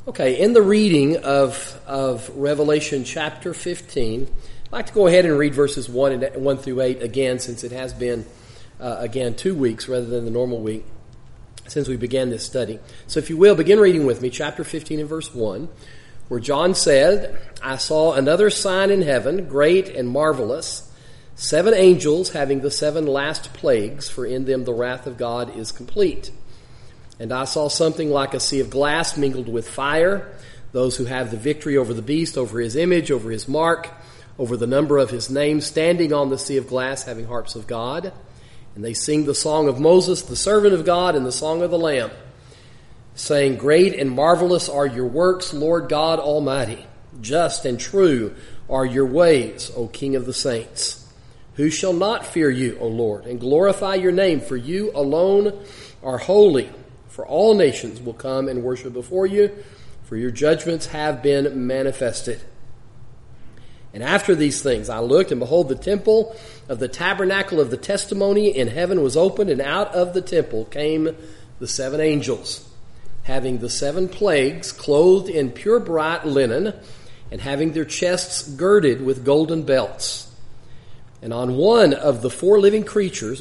Okay, in the reading of Revelation chapter 15, I'd like to go ahead and read verses 1 through 8 again, since it has been, 2 weeks rather than the normal week since we began this study. So if you will, begin reading with me, chapter 15 and verse 1, where John said, "I saw another sign in heaven, great and marvelous, 7 angels having the 7 last plagues, for in them the wrath of God is complete. And I saw something like a sea of glass mingled with fire, those who have the victory over the beast, over his image, over his mark, over the number of his name, standing on the sea of glass, having harps of God. And they sing the song of Moses, the servant of God, and the song of the Lamb, saying, Great and marvelous are your works, Lord God Almighty. Just and true are your ways, O King of the saints. Who shall not fear you, O Lord, and glorify your name? For you alone are holy. For all nations will come and worship before you, for your judgments have been manifested. And after these things I looked, and behold, the temple of the tabernacle of the testimony in heaven was opened, and out of the temple came the 7 angels, having the 7 plagues, clothed in pure bright linen, and having their chests girded with golden belts. And one of the 4 living creatures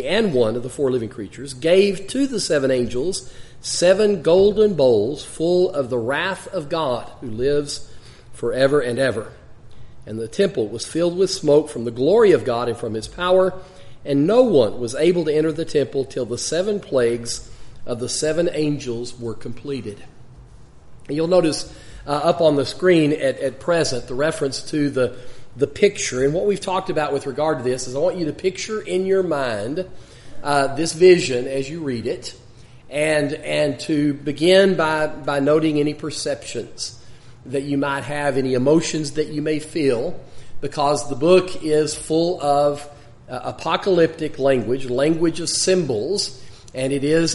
gave to the 7 angels 7 golden bowls full of the wrath of God, who lives forever and ever. And the temple was filled with smoke from the glory of God and from his power, and no one was able to enter the temple till the 7 plagues of the 7 angels were completed." And you'll notice up on the screen at present the reference to the picture. And what we've talked about with regard to this is I want you to picture in your mind this vision as you read it, and to begin by noting any perceptions that you might have, any emotions that you may feel, because the book is full of apocalyptic language of symbols, and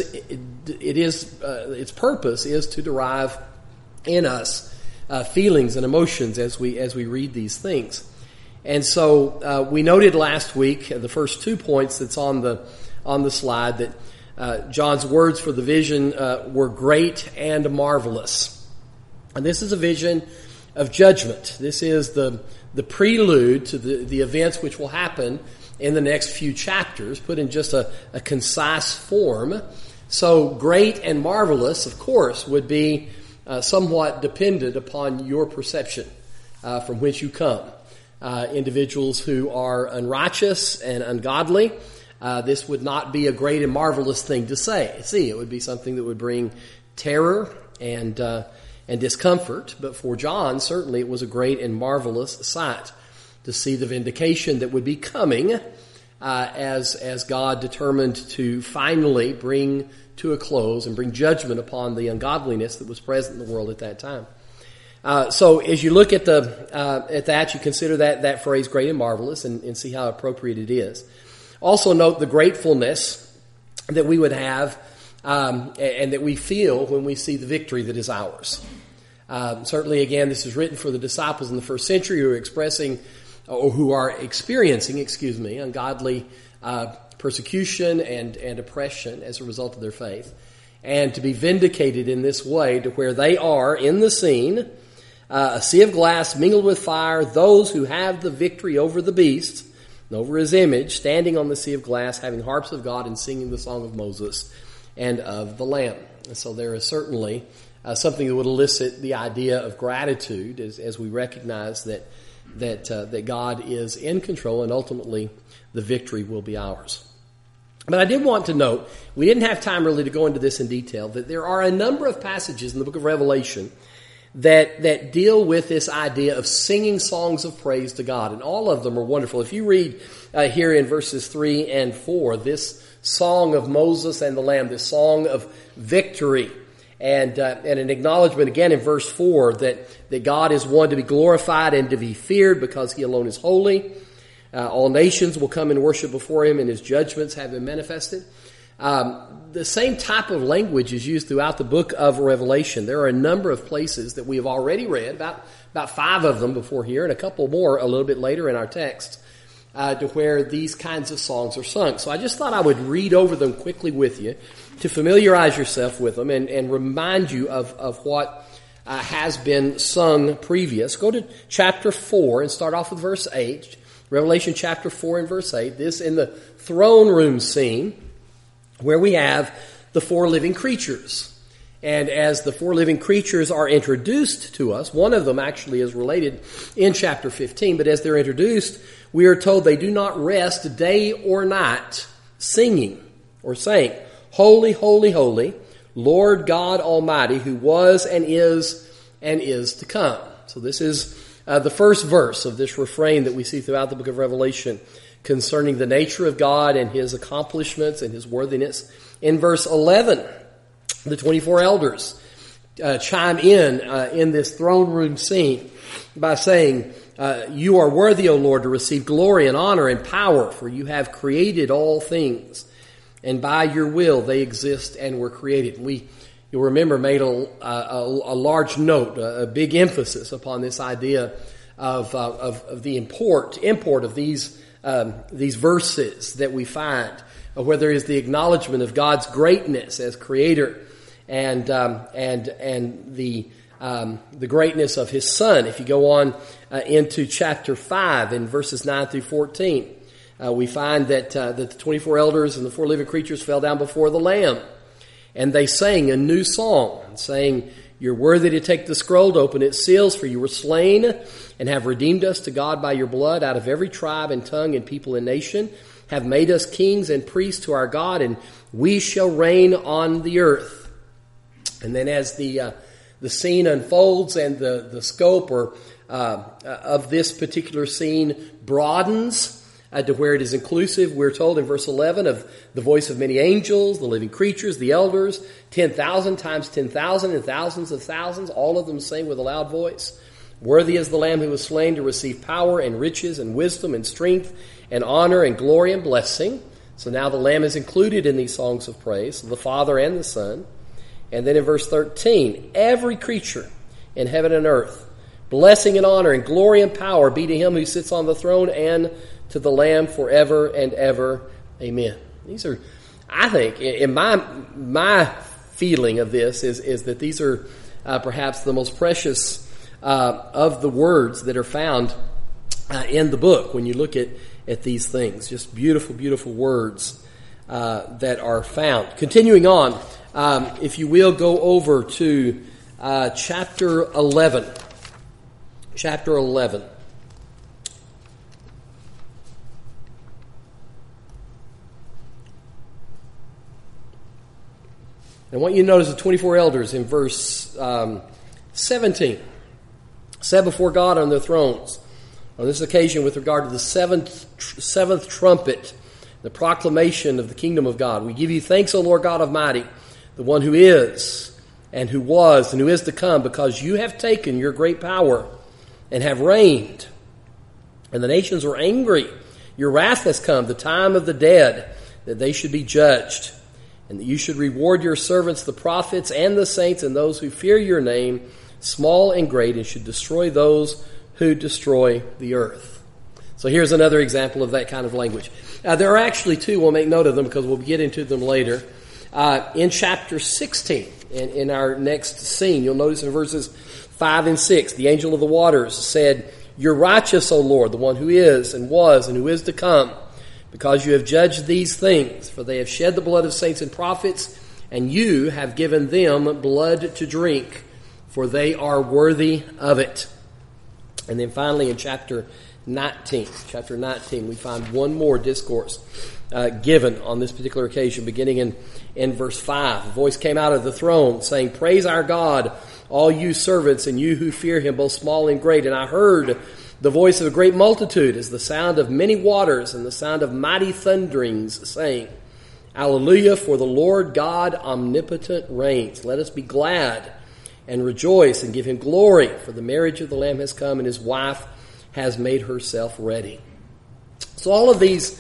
its purpose is to derive in us feelings and emotions as we read these things. And so we noted last week, the first 2 points that's on the slide, that John's words for the vision were great and marvelous. And this is a vision of judgment. This is the prelude to the events which will happen in the next few chapters, put in just a concise form. So great and marvelous, of course, would be somewhat dependent upon your perception from which you come. Individuals who are unrighteous and ungodly, this would not be a great and marvelous thing to say. See, it would be something that would bring terror and discomfort. But for John, certainly it was a great and marvelous sight to see the vindication that would be coming as God determined to finally bring to a close and bring judgment upon the ungodliness that was present in the world at that time. So as you look at that, you consider that phrase great and marvelous and see how appropriate it is. Also note the gratefulness that we would have and that we feel when we see the victory that is ours. Certainly, again, this is written for the disciples in the first century who are experiencing ungodly persecution and oppression as a result of their faith. And to be vindicated in this way, to where they are in the scene, a sea of glass mingled with fire, those who have the victory over the beast and over his image, standing on the sea of glass, having harps of God and singing the song of Moses and of the Lamb. And so there is certainly something that would elicit the idea of gratitude as we recognize that God is in control and ultimately the victory will be ours. But I did want to note, we didn't have time really to go into this in detail, that there are a number of passages in the book of Revelation that deal with this idea of singing songs of praise to God. And all of them are wonderful. If you read here in verses 3 and 4, this song of Moses and the Lamb, this song of victory, and an acknowledgement again in verse 4 that God is one to be glorified and to be feared because he alone is holy. All nations will come and worship before him, and his judgments have been manifested. The same type of language is used throughout the book of Revelation. There are a number of places that we have already read, about 5 of them before here, and a couple more a little bit later in our text, to where these kinds of songs are sung. So I just thought I would read over them quickly with you to familiarize yourself with them and remind you of what has been sung previous. Go to chapter 4 and start off with verse 8. Revelation chapter 4 and verse 8. This in the throne room scene where we have the four living creatures. And as the four living creatures are introduced to us, one of them actually is related in chapter 15, but as they're introduced, we are told they do not rest day or night singing or saying, "Holy, holy, holy, Lord God Almighty, who was and is to come." So this is the first verse of this refrain that we see throughout the book of Revelation concerning the nature of God and His accomplishments and His worthiness. In verse 11, the 24 elders chime in this throne room scene by saying, "You are worthy, O Lord, to receive glory and honor and power, for you have created all things, and by your will they exist and were created." You'll remember, made a large note, a big emphasis upon this idea of the import of these verses that we find, where there is the acknowledgement of God's greatness as Creator, and the greatness of His Son. If you go on into chapter 5 in verses 9 through 14, we find that the 24 elders and the four living creatures fell down before the Lamb, and they sang a new song, saying, "You're worthy to take the scroll, to open its seals, for you were slain and have redeemed us to God by your blood out of every tribe and tongue and people and nation, have made us kings and priests to our God, and we shall reign on the earth." And then as the scene unfolds and the scope of this particular scene broadens to where it is inclusive, we're told in verse 11 of the voice of many angels, the living creatures, the elders, 10,000 times 10,000 and thousands of thousands, all of them sing with a loud voice, "Worthy is the Lamb who was slain to receive power and riches and wisdom and strength and honor and glory and blessing." So now the Lamb is included in these songs of praise, the Father and the Son. And then in verse 13, "Every creature in heaven and earth, blessing and honor and glory and power be to Him who sits on the throne and to the Lamb forever and ever. Amen." These are, I think, in my feeling of this is that these are perhaps the most precious of the words that are found in the book when you look at these things. Just beautiful, beautiful words that are found. Continuing on, if you will, go over to chapter 11. Chapter 11. I want you to notice the 24 elders in verse 17 said before God on their thrones on this occasion with regard to the seventh trumpet, the proclamation of the kingdom of God. "We give you thanks, O Lord God Almighty, the one who is and who was and who is to come, because you have taken your great power and have reigned. And the nations were angry. Your wrath has come, the time of the dead, that they should be judged, and that you should reward your servants, the prophets and the saints, and those who fear your name, small and great, and should destroy those who destroy the earth." So here's another example of that kind of language. There are actually two. We'll make note of them because we'll get into them later. In chapter 16, in our next scene, you'll notice in verses 5 and 6, the angel of the waters said, "You're righteous, O Lord, the one who is and was and who is to come, because you have judged these things, for they have shed the blood of saints and prophets, and you have given them blood to drink, for they are worthy of it." And then finally in chapter 19, we find one more discourse given on this particular occasion, beginning in verse 5. A voice came out of the throne saying, "Praise our God, all you servants, and you who fear Him, both small and great. And I heard the voice of a great multitude, as the sound of many waters and the sound of mighty thunderings, saying, Alleluia, for the Lord God omnipotent reigns. Let us be glad and rejoice and give Him glory, for the marriage of the Lamb has come, and His wife has made herself ready." So all of these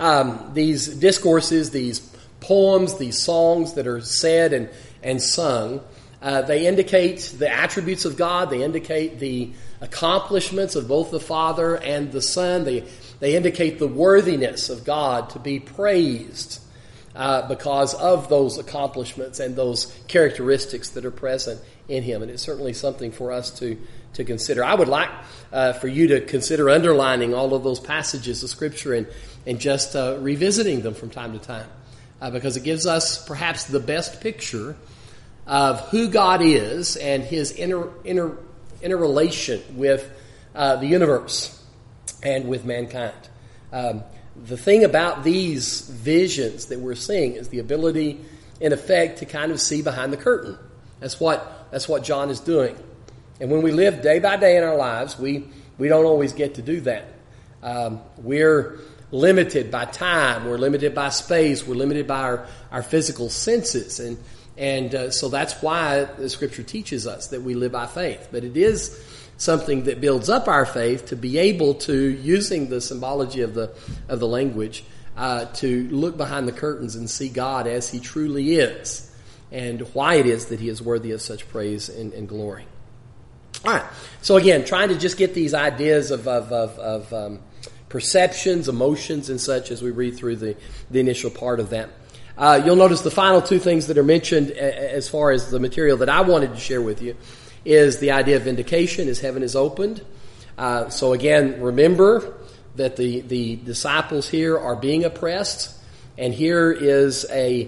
discourses, these poems, these songs that are said and sung, they indicate the attributes of God. They indicate the accomplishments of both the Father and the Son. They indicate the worthiness of God to be praised because of those accomplishments and those characteristics that are present in him. And it's certainly something for us to consider. I would like for you to consider underlining all of those passages of Scripture and just revisiting them from time to time, because it gives us perhaps the best picture of who God is and his interrelation with the universe and with mankind. The thing about these visions that we're seeing is the ability, in effect, to kind of see behind the curtain. That's what John is doing. And when we live day by day in our lives, we don't always get to do that. We're limited by time. We're limited by space. We're limited by our physical senses. And so that's why the Scripture teaches us that we live by faith. But it is something that builds up our faith to be able to, using the symbology of the language, to look behind the curtains and see God as he truly is, and why it is that he is worthy of such praise and glory. All right. So again, trying to just get these ideas of perceptions, emotions, and such as we read through the initial part of that. You'll notice the final two things that are mentioned as far as the material that I wanted to share with you is the idea of vindication as heaven is opened. So again, remember that the disciples here are being oppressed, and here is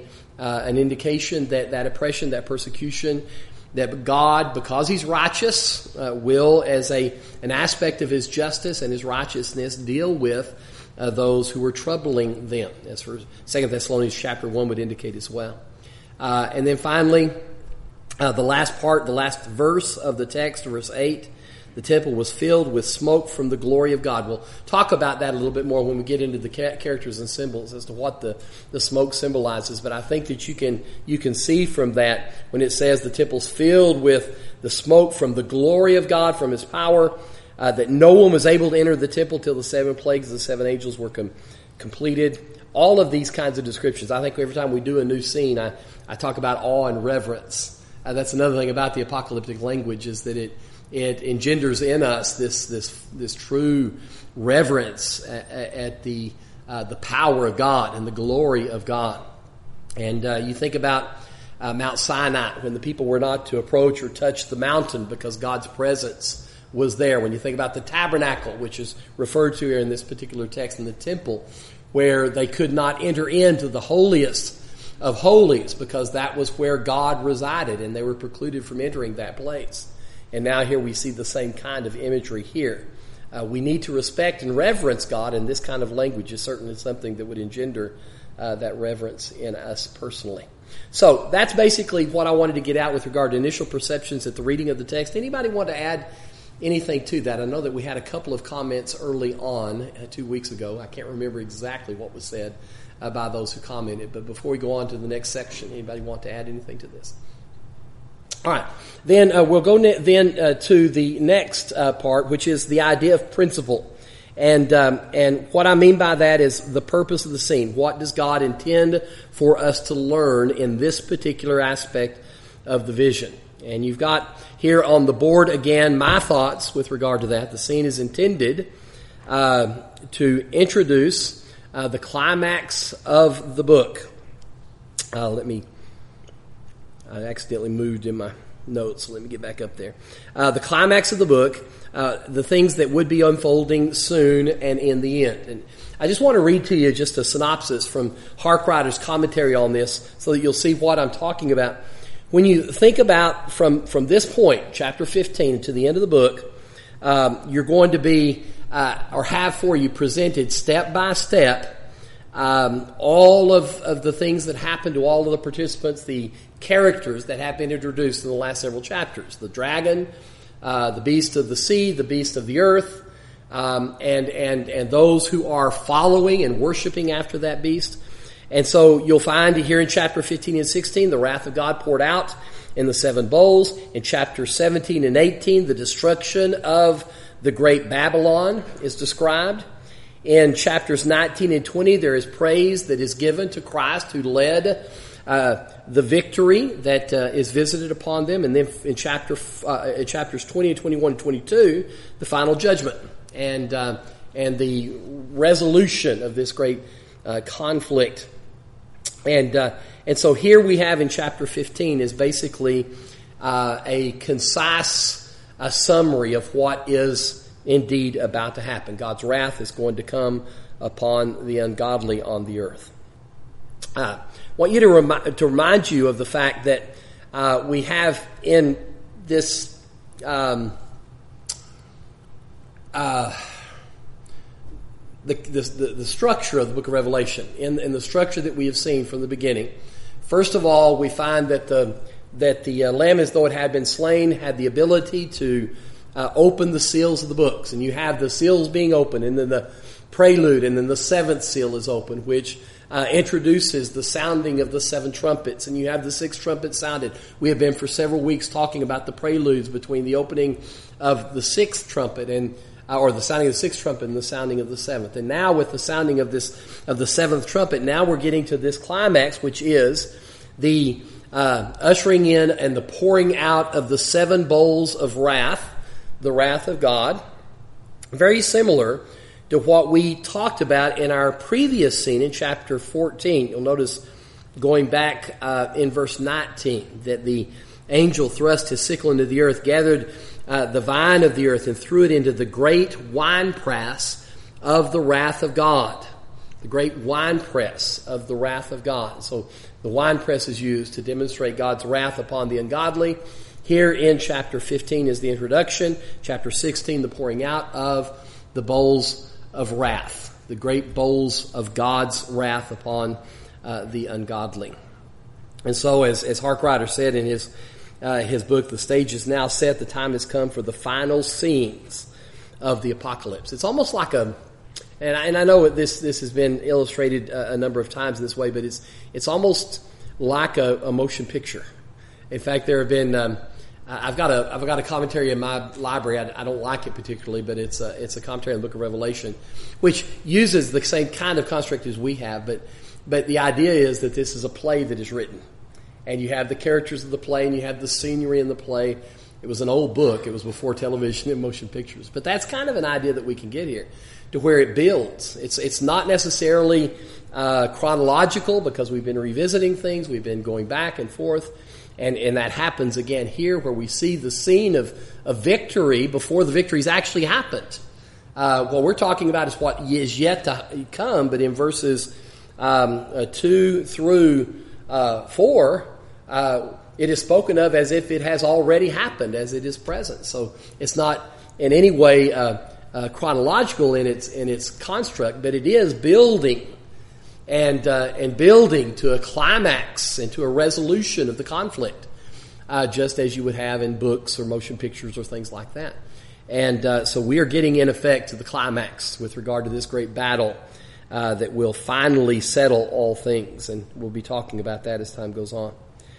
an indication that oppression, that persecution, that God, because he's righteous, will, as an aspect of his justice and his righteousness, deal with those who are troubling them, as 2 Thessalonians chapter 1 would indicate as well. And then finally, the last verse of the text, verse 8, the temple was filled with smoke from the glory of God. We'll talk about that a little bit more when we get into the characters and symbols as to what the smoke symbolizes. But I think that you can see from that when it says the temple's filled with the smoke from the glory of God, from his power, that no one was able to enter the temple till the 7 plagues of the 7 angels were completed. All of these kinds of descriptions. I think every time we do a new scene, I talk about awe and reverence. That's another thing about the apocalyptic language, is that it engenders in us this true reverence at the power of God and the glory of God. And you think about Mount Sinai, when the people were not to approach or touch the mountain because God's presence was there. When you think about the tabernacle, which is referred to here in this particular text, in the temple, where they could not enter into the holiest of holies because that was where God resided, and they were precluded from entering that place. And now here we see the same kind of imagery here. We need to respect and reverence God, and this kind of language is certainly something that would engender that reverence in us personally. So that's basically what I wanted to get out with regard to initial perceptions at the reading of the text. Anybody want to add anything to that? I know that we had a couple of comments early on 2 weeks ago. I can't remember exactly what was said by those who commented. But before we go on to the next section, anybody want to add anything to this? All right. Then we'll go to the next part, which is the idea of principle. And what I mean by that is the purpose of the scene. What does God intend for us to learn in this particular aspect of the vision? And you've got here on the board, again, my thoughts with regard to that. The scene is intended to introduce the climax of the book. I accidentally moved in my notes, so let me get back up there. The climax of the book, the things that would be unfolding soon and in the end. And I just want to read to you just a synopsis from Harkwriter's commentary on this so that you'll see what I'm talking about. When you think about from this point, chapter 15, to the end of the book, you're going to be, or have for you presented step by step, all of the things that happened to all of the participants, the characters that have been introduced in the last several chapters. The dragon, the beast of the sea, the beast of the earth, and those who are following and worshiping after that beast. And so you'll find here in chapter 15 and 16, the wrath of God poured out in the 7 bowls. In chapter 17 and 18, the destruction of the great Babylon is described. In chapters 19 and 20, there is praise that is given to Christ, who led the victory that is visited upon them. And then in chapters 20 and 21 and 22, the final judgment and the resolution of this great conflict. And so here we have in chapter 15 is basically a concise summary of what is indeed about to happen. God's wrath is going to come upon the ungodly on the earth. I want you to remind you of the fact that we have in this the structure of the book of Revelation, in the structure that we have seen from the beginning. First of all, we find that the Lamb, as though it had been slain, had the ability to open the seals of the books. And you have the seals being opened, and then the prelude, and then the seventh seal is opened, which introduces the sounding of the seven trumpets. And you have the sixth trumpet sounded. We have been for several weeks talking about the preludes between the opening of the sixth trumpet or the sounding of the sixth trumpet and the sounding of the seventh. And now with the sounding of the seventh trumpet, now we're getting to this climax, which is the ushering in and the pouring out of the seven bowls of wrath, the wrath of God. Very similar to what we talked about in our previous scene in chapter 14. You'll notice going back in verse 19 that the angel thrust his sickle into the earth, gathered the vine of the earth, and threw it into the great winepress of the wrath of God. The great winepress of the wrath of God. So the winepress is used to demonstrate God's wrath upon the ungodly. Here in chapter 15 is the introduction. Chapter 16, the pouring out of the bowls of wrath. The great bowls of God's wrath upon the ungodly. And so, as Harkrider said in his book, The Stage is Now Set, the time has come for the final scenes of the apocalypse. It's almost like and I know this has been illustrated a number of times in this way, but it's almost like a motion picture. In fact, there have been I've got a commentary in my library. I don't like it particularly, but it's a commentary on the Book of Revelation, which uses the same kind of construct as we have. But the idea is that this is a play that is written, and you have the characters of the play, and you have the scenery in the play. It was an old book. It was before television and motion pictures. But that's kind of an idea that we can get here, to where it builds. It's not necessarily chronological, because we've been revisiting things. We've been going back and forth. And that happens again here, where we see the scene of victory before the victory's actually happened. What we're talking about is what is yet to come, but in verses 2 through 4, it is spoken of as if it has already happened, as it is present. So it's not in any way chronological in its construct, but it is building and building to a climax and to a resolution of the conflict, just as you would have in books or motion pictures or things like that. And so we are getting, in effect, to the climax with regard to this great battle that will finally settle all things, and we'll be talking about that as time goes on.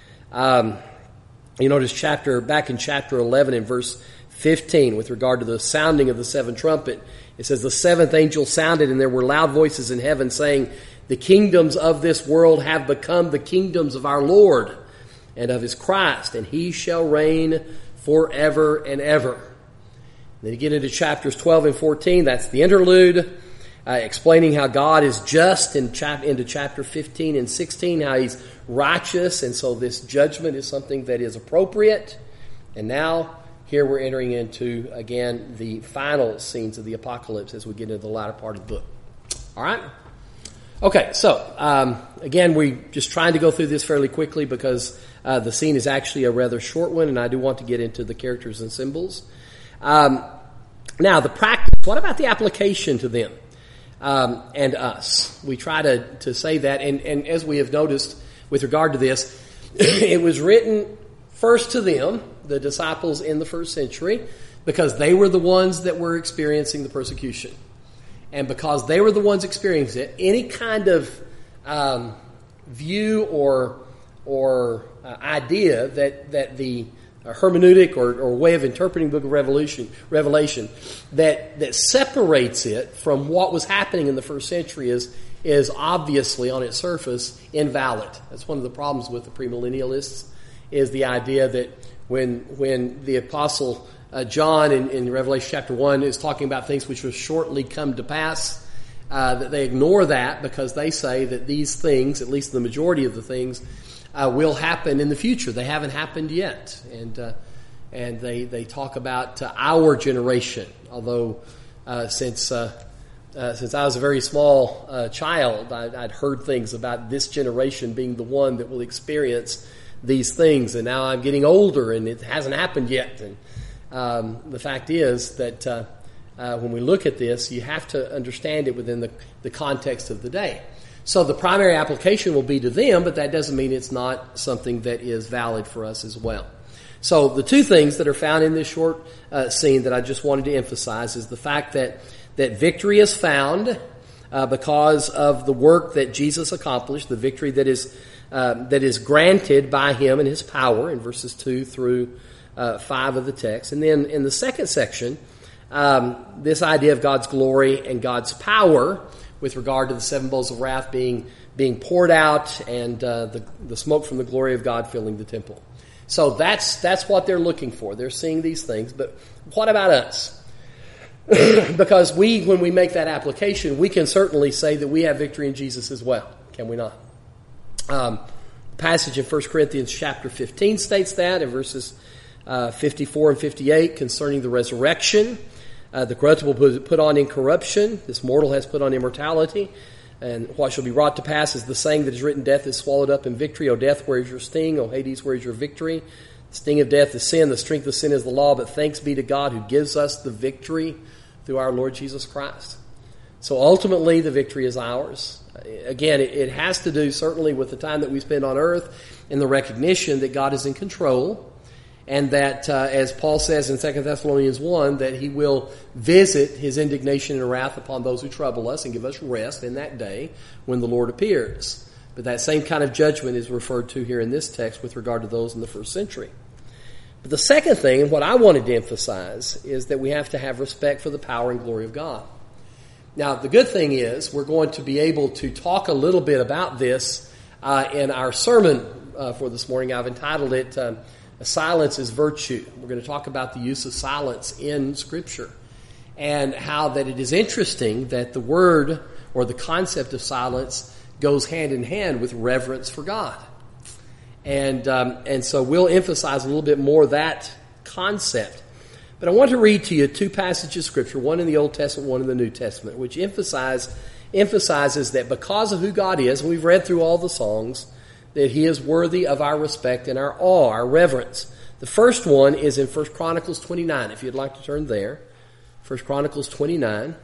You notice back in chapter 11 in verse 15, with regard to the sounding of the seventh trumpet, it says, "The seventh angel sounded, and there were loud voices in heaven saying, 'The kingdoms of this world have become the kingdoms of our Lord and of his Christ, and he shall reign forever and ever.'" Then you get into chapters 12 and 14, that's the interlude, explaining how God is just into chapter 15 and 16, how he's righteous, and so this judgment is something that is appropriate. And now, here we're entering into, again, the final scenes of the apocalypse as we get into the latter part of the book. All right? Okay, so, again, we're just trying to go through this fairly quickly because the scene is actually a rather short one, and I do want to get into the characters and symbols. Now, the practice, what about the application to them and us? We try to say that, and as we have noticed with regard to this, it was written first to them, the disciples in the first century, because they were the ones that were experiencing the persecution. And because they were the ones experiencing it, any kind of view or idea that the hermeneutic or way of interpreting the book of Revelation that separates it from what was happening in the first century is obviously on its surface invalid. That's one of the problems with the premillennialists, is the idea that when the apostle John in Revelation chapter 1 is talking about things which will shortly come to pass, that they ignore that because they say that these things, at least the majority of the things, will happen in the future. They haven't happened yet. And they talk about our generation, although since I was a very small child, I'd heard things about this generation being the one that will experience these things. And now I'm getting older, and it hasn't happened yet. And the fact is that when we look at this, you have to understand it within the context of the day. So the primary application will be to them, but that doesn't mean it's not something that is valid for us as well. So the two things that are found in this short scene that I just wanted to emphasize is the fact that victory is found because of the work that Jesus accomplished, the victory that is granted by him and his power in verses 2 through 5 of the text. And then in the second section, this idea of God's glory and God's power with regard to the 7 bowls of wrath being poured out and the smoke from the glory of God filling the temple. So that's what they're looking for. They're seeing these things. But what about us? Because when we make that application, we can certainly say that we have victory in Jesus as well. Can we not? The passage in 1 Corinthians chapter 15 states that in verses 54 and 58 concerning the resurrection. The corruptible put on incorruption. This mortal has put on immortality. And what shall be wrought to pass is the saying that is written, death is swallowed up in victory. O death, where is your sting? O Hades, where is your victory? The sting of death is sin. The strength of sin is the law. But thanks be to God who gives us the victory through our Lord Jesus Christ. So ultimately, the victory is ours. Again, it has to do certainly with the time that we spend on earth and the recognition that God is in control. And that, as Paul says in 2 Thessalonians 1, that he will visit his indignation and wrath upon those who trouble us and give us rest in that day when the Lord appears. But that same kind of judgment is referred to here in this text with regard to those in the first century. But the second thing, and what I wanted to emphasize, is that we have to have respect for the power and glory of God. Now, the good thing is we're going to be able to talk a little bit about this in our sermon for this morning. I've entitled it Silence is Virtue. We're going to talk about the use of silence in Scripture and how that it is interesting that the word or the concept of silence goes hand in hand with reverence for God. And so we'll emphasize a little bit more that concept. But I want to read to you two passages of Scripture, one in the Old Testament, one in the New Testament, which emphasizes that because of who God is, and we've read through all the songs, that he is worthy of our respect and our awe, our reverence. The first one is in 1 Chronicles 29, if you'd like to turn there. 1 Chronicles 29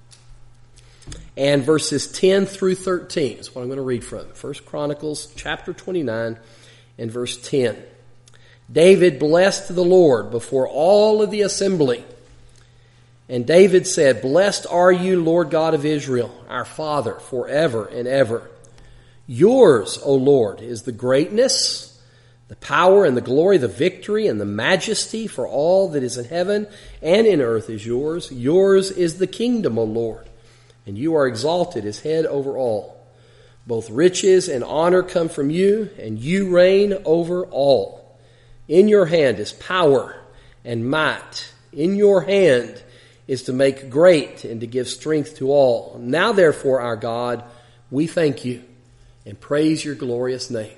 and verses 10 through 13 is what I'm going to read from. 1 Chronicles chapter 29 and verse 10. David blessed the Lord before all of the assembly. And David said, Blessed are you, Lord God of Israel, our Father, forever and ever. Yours, O Lord, is the greatness, the power and the glory, the victory and the majesty, for all that is in heaven and in earth is yours. Yours is the kingdom, O Lord, and you are exalted as head over all. Both riches and honor come from you, and you reign over all. In your hand is power and might. In your hand is to make great and to give strength to all. Now, therefore, our God, we thank you and praise your glorious name.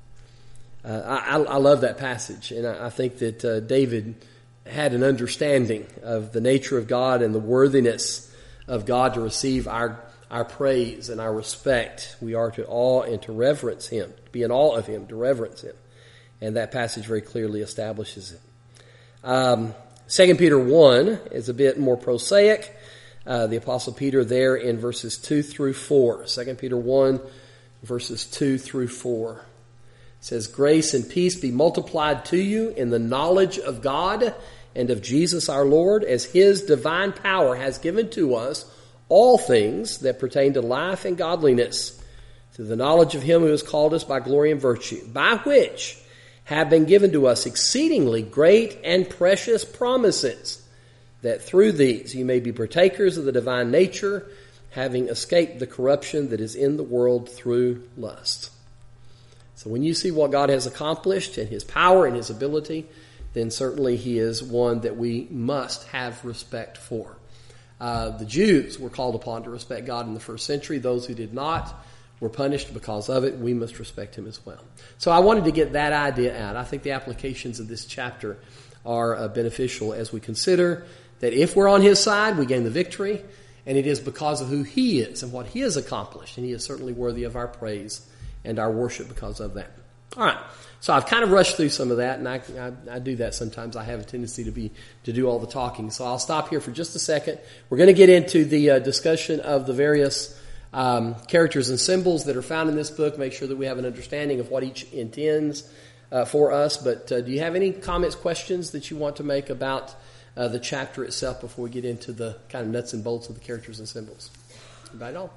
I love that passage, and I think that David had an understanding of the nature of God and the worthiness of God to receive our praise and our respect. We are to awe and to reverence him, to be in awe of him, to reverence him. And that passage very clearly establishes it. 2 Peter 1 is a bit more prosaic. The Apostle Peter there in verses 2 through 4. 2 Peter 1, verses 2 through 4. It says, Grace and peace be multiplied to you in the knowledge of God and of Jesus our Lord, as his divine power has given to us all things that pertain to life and godliness, through the knowledge of him who has called us by glory and virtue, by which have been given to us exceedingly great and precious promises, that through these you may be partakers of the divine nature, having escaped the corruption that is in the world through lust. So when you see what God has accomplished and his power and his ability, then certainly he is one that we must have respect for. The Jews were called upon to respect God in the first century. Those who did not were punished because of it, we must respect him as well. So I wanted to get that idea out. I think the applications of this chapter are beneficial as we consider that if we're on his side, we gain the victory, and it is because of who he is and what he has accomplished, and he is certainly worthy of our praise and our worship because of that. All right, so I've kind of rushed through some of that, and I do that sometimes. I have a tendency to do all the talking, so I'll stop here for just a second. We're going to get into the discussion of the various characters and symbols that are found in this book, make sure that we have an understanding of what each intends for us. But do you have any comments, questions that you want to make about the chapter itself before we get into the kind of nuts and bolts of the characters and symbols? Anybody at all?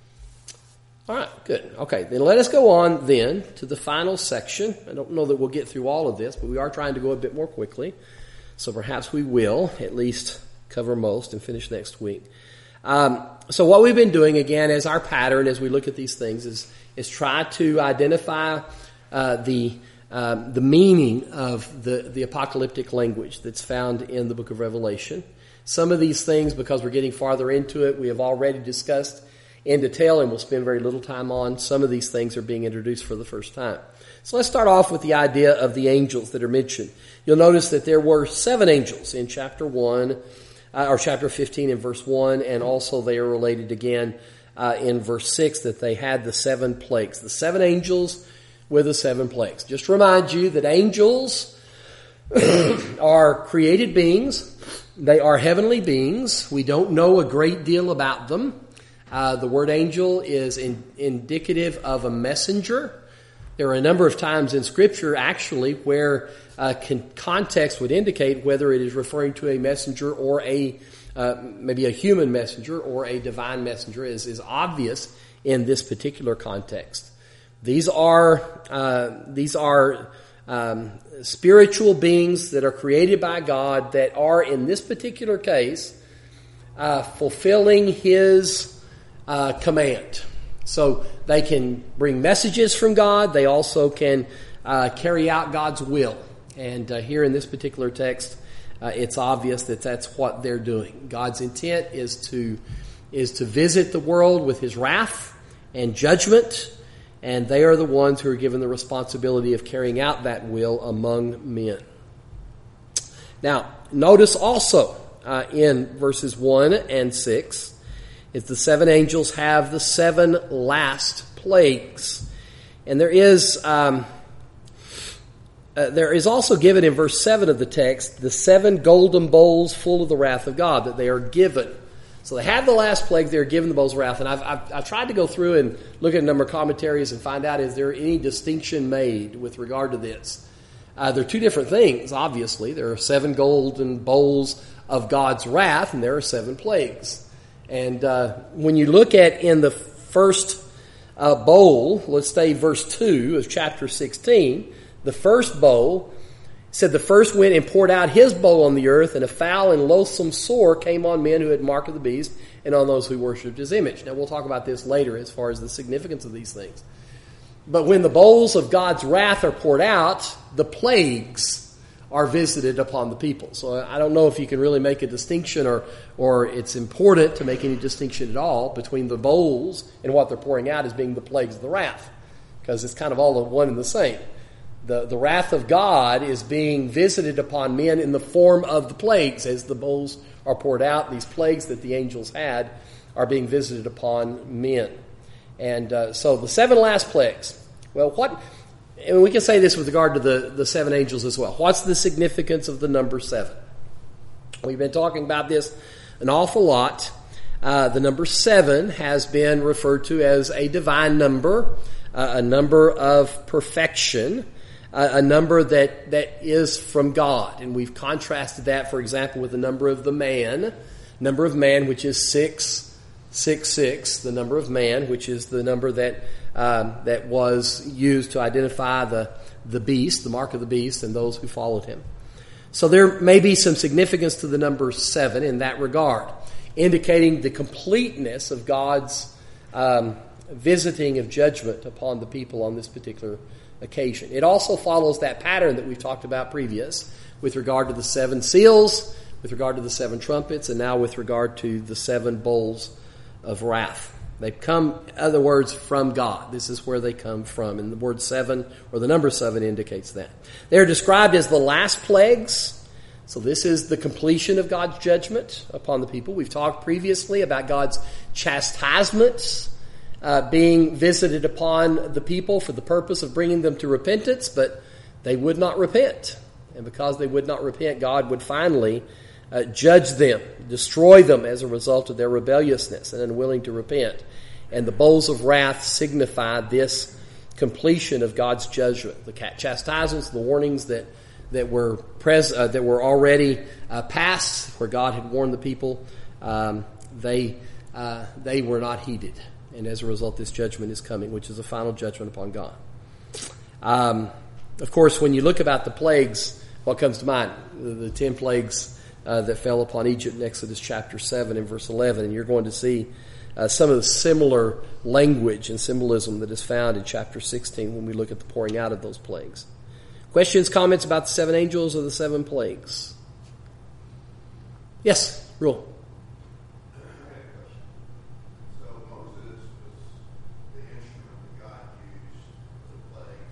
All right, good. Okay, then let us go on then to the final section. I don't know that we'll get through all of this, but we are trying to go a bit more quickly. So perhaps we will at least cover most and finish next week. So what we've been doing, again, as our pattern as we look at these things is try to identify the meaning of the apocalyptic language that's found in the book of Revelation. Some of these things, because we're getting farther into it, we have already discussed in detail and we'll spend very little time on. Some of these things are being introduced for the first time. So let's start off with the idea of the angels that are mentioned. You'll notice that there were 7 angels in chapter 1, or chapter 15 in verse 1, and also they are related again in verse 6 that they had the 7 plagues. The 7 angels with the 7 plagues. Just to remind you that angels are created beings. They are heavenly beings. We don't know a great deal about them. The word angel is indicative of a messenger. There are a number of times in Scripture, actually, where context would indicate whether it is referring to a messenger or maybe a human messenger or a divine messenger is obvious in this particular context. These are spiritual beings that are created by God that are, in this particular case, fulfilling his command. So they can bring messages from God. They also can carry out God's will. And here in this particular text, it's obvious that that's what they're doing. God's intent is to visit the world with his wrath and judgment, and they are the ones who are given the responsibility of carrying out that will among men. Now, notice also in verses 1 and 6, is the 7 angels have the 7 last plagues. And there is also given in verse 7 of the text the 7 golden bowls full of the wrath of God that they are given. So they have the last plague, they're given the bowls of wrath. And I've tried to go through and look at a number of commentaries and find out, is there any distinction made with regard to this? There are 2 different things, obviously. There are 7 golden bowls of God's wrath, and there are 7 plagues. And when you look at in the first bowl, let's say verse 2 of chapter 16, the first bowl said the first went and poured out his bowl on the earth, and a foul and loathsome sore came on men who had marked of the beast and on those who worshipped his image. Now we'll talk about this later as far as the significance of these things. But when the bowls of God's wrath are poured out, the plagues are visited upon the people. So I don't know if you can really make a distinction or it's important to make any distinction at all between the bowls and what they're pouring out as being the plagues of the wrath, because it's kind of all one and the same. The wrath of God is being visited upon men in the form of the plagues. As the bowls are poured out, these plagues that the angels had are being visited upon men. And so the 7 last plagues. Well, and we can say this with regard to the 7 angels as well. What's the significance of the number 7? We've been talking about this an awful lot. The number 7 has been referred to as a divine number, a number of perfection, a number that is from God. And we've contrasted that, for example, with the number of man, which is 666, the number of man, which is the number that was used to identify the beast, the mark of the beast, and those who followed him. So there may be some significance to the number 7 in that regard, indicating the completeness of God's visiting of judgment upon the people on this particular occasion. It also follows that pattern that we've talked about previous with regard to the 7 seals, with regard to the 7 trumpets, and now with regard to the 7 bowls of wrath. They come, in other words, from God. This is where they come from. And the word 7, or the number 7, indicates that. They are described as the last plagues. So this is the completion of God's judgment upon the people. We've talked previously about God's chastisements being visited upon the people for the purpose of bringing them to repentance, but they would not repent. And because they would not repent, God would finally judge them, destroy them as a result of their rebelliousness and unwilling to repent. And the bowls of wrath signify this completion of God's judgment. The chastisements, the warnings that were already passed, where God had warned the people, they were not heeded. And as a result, this judgment is coming, which is a final judgment upon God. Of course, when you look about the plagues, what comes to mind? The 10 plagues that fell upon Egypt in Exodus chapter 7 and verse 11. And you're going to see some of the similar language and symbolism that is found in chapter 16 when we look at the pouring out of those plagues. Questions, comments about the 7 angels or the 7 plagues? Yes, Rule. So Moses was the instrument that God used for the plagues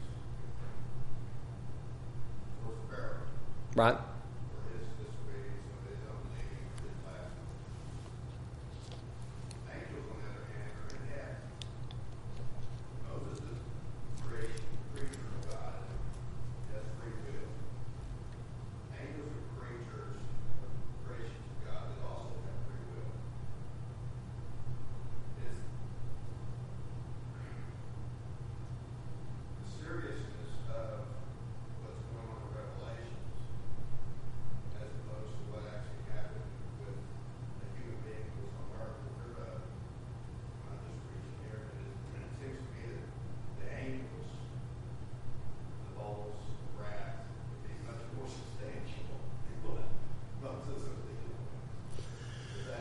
for Pharaoh. Right. For his disobedience of his own leading to his last. Angels, on the other hand, are in heaven. Moses is creature of God. Has free will. Angels are creatures of creation of God that also have free will. Is the seriousness of what's going on in Revelations, as opposed to what actually happened with a human being who was on earth, I'm just reaching here, and it seems to me that the angels, the bowls of wrath, would be much more substantial than what Moses is dealing with. Is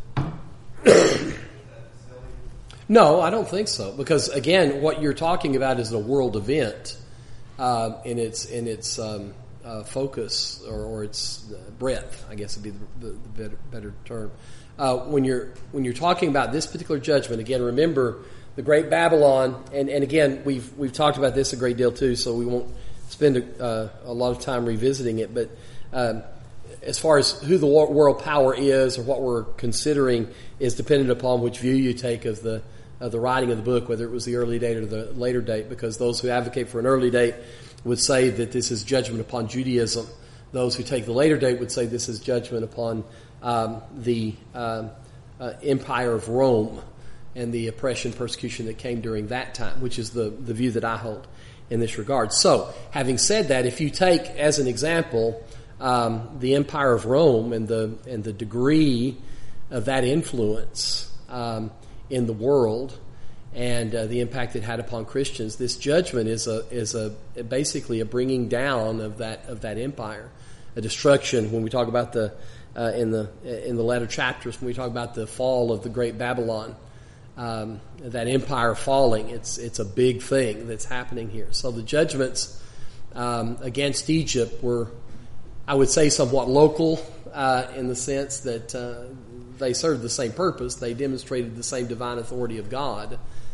that silly? No, I don't think so. Because again, what you're talking about is a world event in its focus or its breadth, I guess would be the better term. When you're talking about this particular judgment, again, remember the Great Babylon, and again we've talked about this a great deal too, so we won't spend a lot of time revisiting it. But as far as who the world power is or what we're considering is dependent upon which view you take of the writing of the book, whether it was the early date or the later date, because those who advocate for an early date would say that this is judgment upon Judaism. Those who take the later date would say this is judgment upon the Empire of Rome and the oppression, persecution that came during that time, which is the view that I hold in this regard. So, having said that, if you take as an example the Empire of Rome and the degree of that influence in the world and the impact it had upon Christians, this judgment is basically a bringing down of that empire, a destruction. When we talk about in the latter chapters, when we talk about the fall of the Great Babylon, that empire falling, it's a big thing that's happening here. So the judgments against Egypt were, I would say, somewhat local in the sense that they served the same purpose. They demonstrated the same divine authority of God.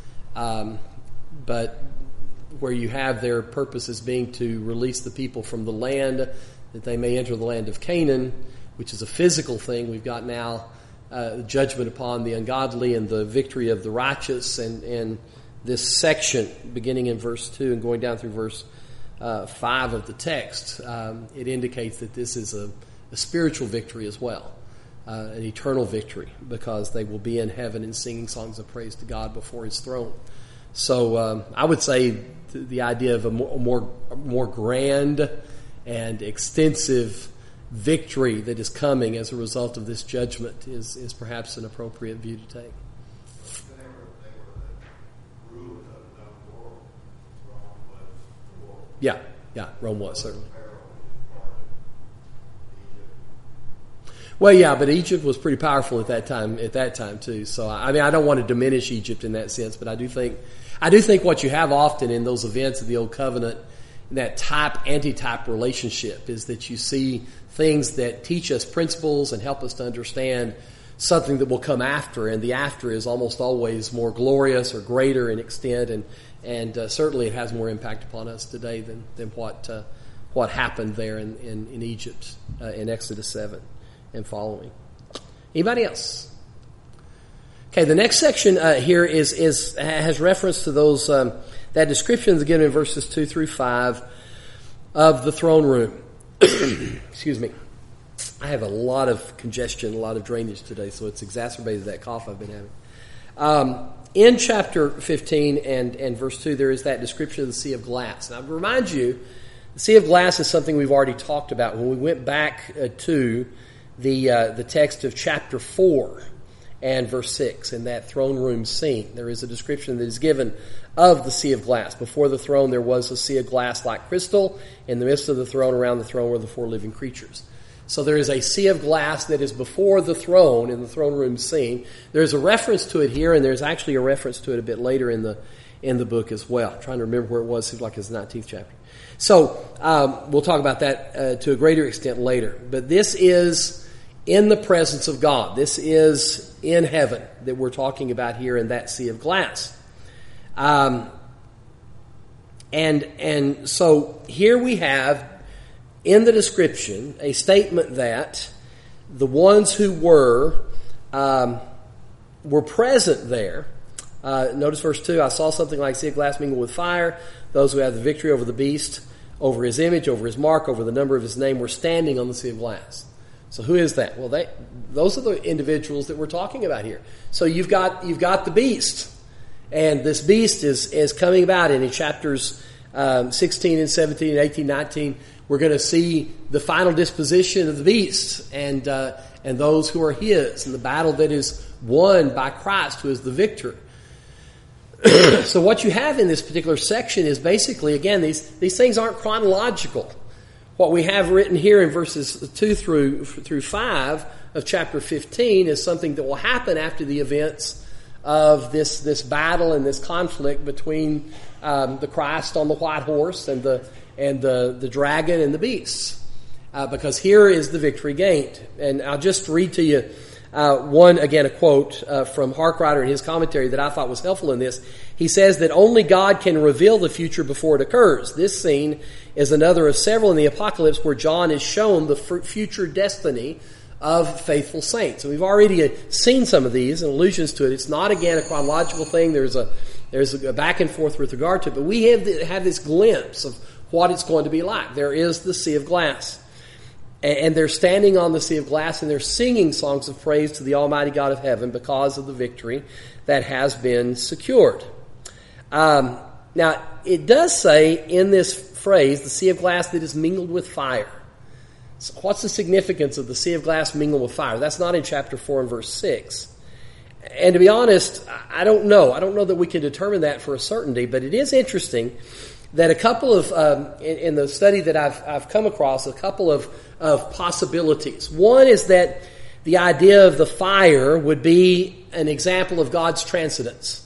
But where you have their purposes being to release the people from the land, that they may enter the land of Canaan, which is a physical thing. We've got now judgment upon the ungodly and the victory of the righteous. And this section, beginning in verse 2 and going down through verse 5 of the text, it indicates that this is a spiritual victory as well, an eternal victory, because they will be in heaven and singing songs of praise to God before His throne. So I would say the idea of a more grand and extensive victory that is coming as a result of this judgment is perhaps an appropriate view to take. They were the rulers of the known world. Rome was the world. Yeah, Rome was, certainly. Pharaoh was part of Egypt. Well, yeah, but Egypt was pretty powerful at that time too. So, I mean, I don't want to diminish Egypt in that sense, but I do think what you have often in those events of the Old Covenant, that type-antitype relationship, is that you see things that teach us principles and help us to understand something that will come after, and the after is almost always more glorious or greater in extent, and certainly it has more impact upon us today than what happened there in Egypt in Exodus 7 and following. Anybody else? Okay, the next section here has reference to those that description is given in verses 2 through 5 of the throne room. Excuse me. I have a lot of congestion, a lot of drainage today, so it's exacerbated that cough I've been having. In chapter 15 and verse 2, there is that description of the sea of glass. Now, I remind you, the sea of glass is something we've already talked about when we went back to the text of chapter 4 and verse 6 in that throne room scene. There is a description that is given of the sea of glass. Before the throne there was a sea of glass like crystal. In the midst of the throne, around the throne, were the four living creatures. So there is a sea of glass that is before the throne in the throne room scene. There's a reference to it here, and there's actually a reference to it a bit later in the book as well. I'm trying to remember where it was. It seems like it's the 19th chapter. So we'll talk about that to a greater extent later. But this is in the presence of God. This is in heaven that we're talking about here in that sea of glass. And so here we have in the description a statement that the ones who were present there. Notice verse 2, I saw something like sea of glass mingled with fire. Those who have the victory over the beast, over his image, over his mark, over the number of his name, were standing on the sea of glass. So who is that? Well, those are the individuals that we're talking about here. So you've got the beast, and this beast is coming about. And in chapters 16 and 17 and 18, 19, we're going to see the final disposition of the beast and those who are his, and the battle that is won by Christ, who is the victor. So what you have in this particular section is basically, again, these things aren't chronological. What we have written here in verses 2 through 5 of chapter 15 is something that will happen after the events of this battle and this conflict between the Christ on the white horse and the dragon and the beasts. Because here is the victory gained. And I'll just read to you a quote from Harkrider in his commentary that I thought was helpful in this. He says that only God can reveal the future before it occurs. This scene is another of several in the Apocalypse where John is shown the future destiny of faithful saints. And we've already seen some of these and allusions to it. It's not, again, a chronological thing. There's a back and forth with regard to it. But we have this glimpse of what it's going to be like. There is the sea of glass. And they're standing on the sea of glass and they're singing songs of praise to the Almighty God of heaven because of the victory that has been secured. Now, it does say in this phrase, the sea of glass that is mingled with fire. So what's the significance of the sea of glass mingled with fire? That's not in chapter 4 and verse 6. And to be honest, I don't know. I don't know that we can determine that for a certainty, but it is interesting that a couple of, in the study that I've come across, a couple of possibilities. One is that the idea of the fire would be an example of God's transcendence.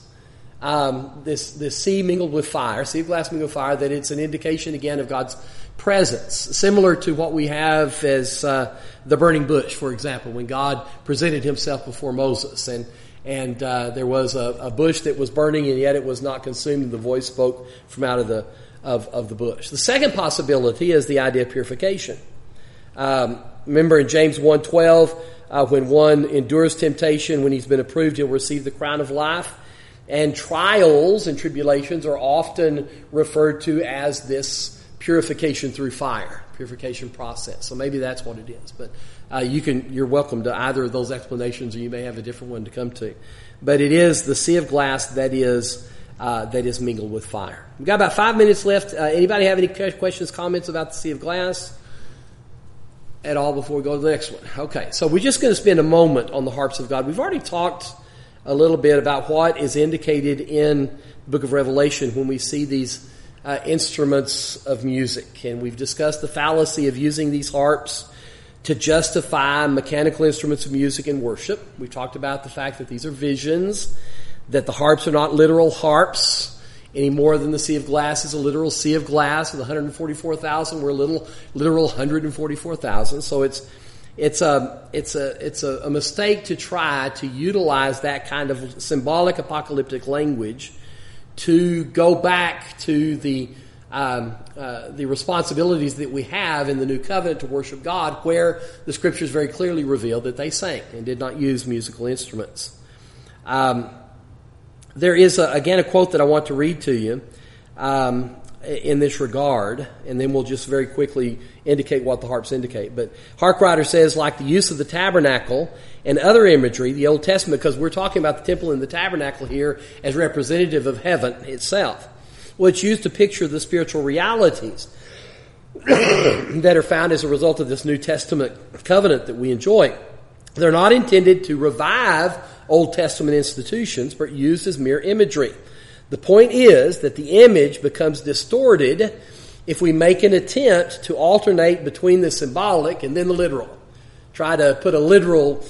This sea mingled with fire, sea of glass mingled with fire, that it's an indication again of God's presence, similar to what we have as the burning bush, for example, when God presented himself before Moses and there was a bush that was burning and yet it was not consumed, and the voice spoke from out of the bush. The second possibility is the idea of purification. Remember in James 1:12, when one endures temptation, when he's been approved, he'll receive the crown of life. And trials and tribulations are often referred to as this purification through fire, purification process. So maybe that's what it is. But you're welcome to either of those explanations, or you may have a different one to come to. But it is the sea of glass that is mingled with fire. We've got about 5 minutes left. Anybody have any questions, comments about the sea of glass at all before we go to the next one? Okay, so we're just going to spend a moment on the harps of God. We've already talked a little bit about what is indicated in the book of Revelation when we see these instruments of music. And we've discussed the fallacy of using these harps to justify mechanical instruments of music in worship. We've talked about the fact that these are visions, that the harps are not literal harps any more than the sea of glass is a literal sea of glass, and the 144,000 were a literal 144,000. So it's It's a mistake to try to utilize that kind of symbolic apocalyptic language to go back to the responsibilities that we have in the New Covenant to worship God, where the Scriptures very clearly reveal that they sang and did not use musical instruments. There is, again, a quote that I want to read to you in this regard, and then we'll just very quickly indicate what the harps indicate. But Harkwriter says, like the use of the tabernacle and other imagery, the Old Testament, because we're talking about the temple and the tabernacle here as representative of heaven itself. Well, it's used to picture the spiritual realities that are found as a result of this New Testament covenant that we enjoy. They're not intended to revive Old Testament institutions, but used as mere imagery. The point is that the image becomes distorted if we make an attempt to alternate between the symbolic and then the literal. Try to put a literal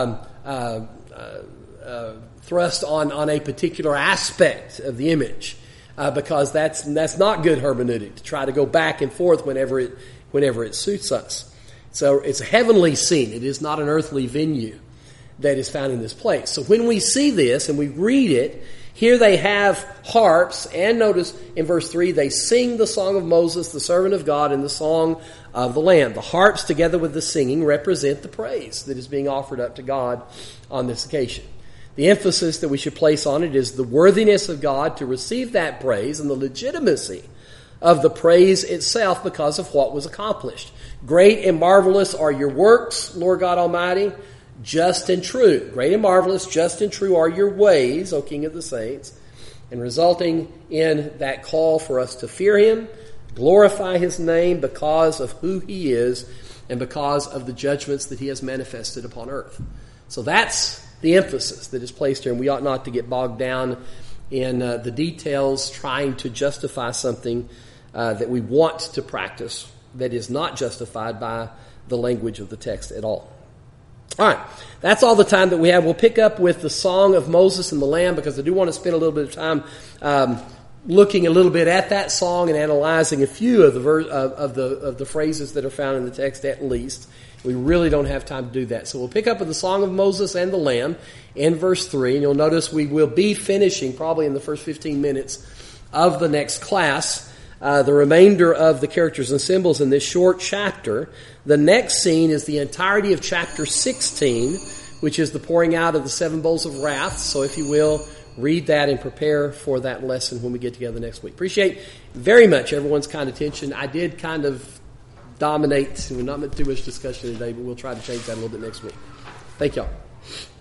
thrust on a particular aspect of the image, because that's not good hermeneutic, to try to go back and forth whenever it suits us. So it's a heavenly scene. It is not an earthly venue that is found in this place. So when we see this and we read it, here they have harps, and notice in verse 3, they sing the song of Moses, the servant of God, and the song of the Lamb. The harps, together with the singing, represent the praise that is being offered up to God on this occasion. The emphasis that we should place on it is the worthiness of God to receive that praise and the legitimacy of the praise itself because of what was accomplished. Great and marvelous are your works, Lord God Almighty. Just and true. Great and marvelous, just and true are your ways, O King of the saints. And resulting in that call for us to fear Him, glorify His name because of who He is and because of the judgments that He has manifested upon earth. So that's the emphasis that is placed here, and we ought not to get bogged down in the details trying to justify something that we want to practice that is not justified by the language of the text at all. All right, that's all the time that we have. We'll pick up with the Song of Moses and the Lamb, because I do want to spend a little bit of time looking a little bit at that song and analyzing a few of the phrases that are found in the text at least. We really don't have time to do that. So we'll pick up with the Song of Moses and the Lamb in verse 3, and you'll notice we will be finishing probably in the first 15 minutes of the next class the remainder of the characters and symbols in this short chapter. The next scene is the entirety of chapter 16, which is the pouring out of the 7 bowls of wrath. So if you will, read that and prepare for that lesson when we get together next week. Appreciate very much everyone's kind attention. I did kind of dominate, not too much discussion today, but we'll try to change that a little bit next week. Thank y'all.